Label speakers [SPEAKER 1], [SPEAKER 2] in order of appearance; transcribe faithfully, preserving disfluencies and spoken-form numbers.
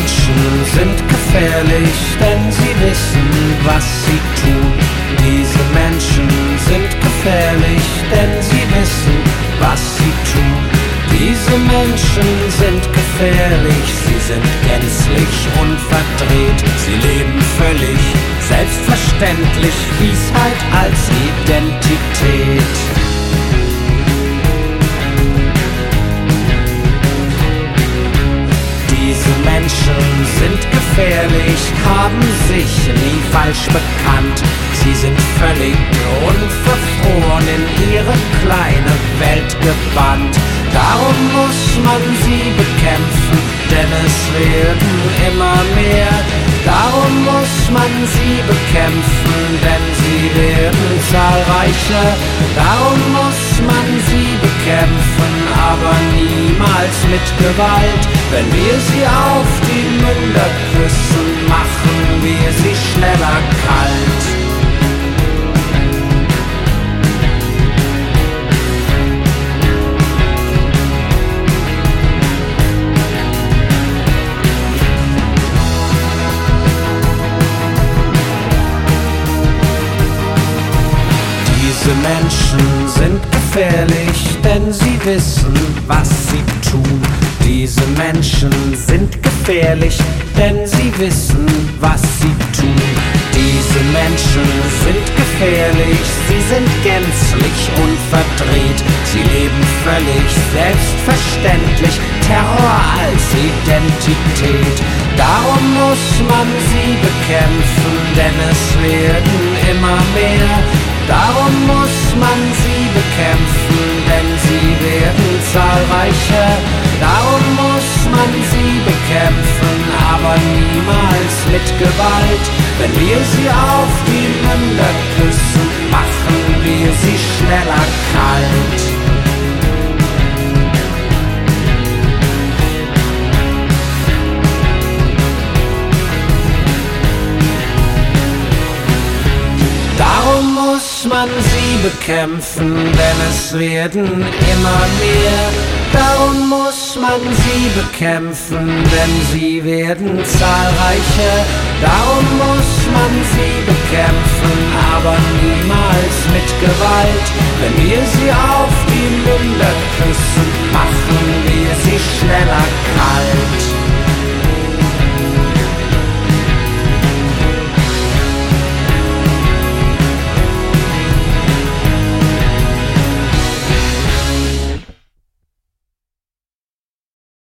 [SPEAKER 1] Menschen sind gefährlich, denn sie wissen, was sie tun. Diese Menschen sind gefährlich, denn sie wissen, was sie tun. Diese Menschen sind gefährlich, sie sind gänzlich unverdreht. Sie leben völlig selbstverständlich, Weisheit als Identität. Diese Menschen sind gefährlich, haben sich nie falsch bekannt. Sie sind völlig unverfroren, in ihre kleine Welt gebannt. Darum muss man sie bekämpfen, denn es werden immer mehr. Darum muss man sie bekämpfen, denn sie werden zahlreicher. Darum muss man sie bekämpfen, aber niemals mit Gewalt. Wenn wir sie auf die Münder küssen, machen wir sie schneller kalt. Diese Menschen sind gefährlich, denn sie wissen, was sie tun. Diese Menschen sind gefährlich, denn sie wissen, was sie tun. Diese Menschen sind gefährlich, sie sind gänzlich unverdreht. Sie leben völlig selbstverständlich, Terror als Identität. Darum muss man sie bekämpfen, denn es werden immer mehr. Darum muss man sie bekämpfen, denn sie werden zahlreicher. Darum muss man sie bekämpfen, aber niemals mit Gewalt. Wenn wir sie auf die Münder küssen, machen wir sie schneller kalt. Darum muss man sie bekämpfen, denn es werden immer mehr. Darum muss man sie bekämpfen, denn sie werden zahlreicher. Darum muss man sie bekämpfen, aber niemals mit Gewalt. Wenn wir sie auf die Münder küssen, machen wir sie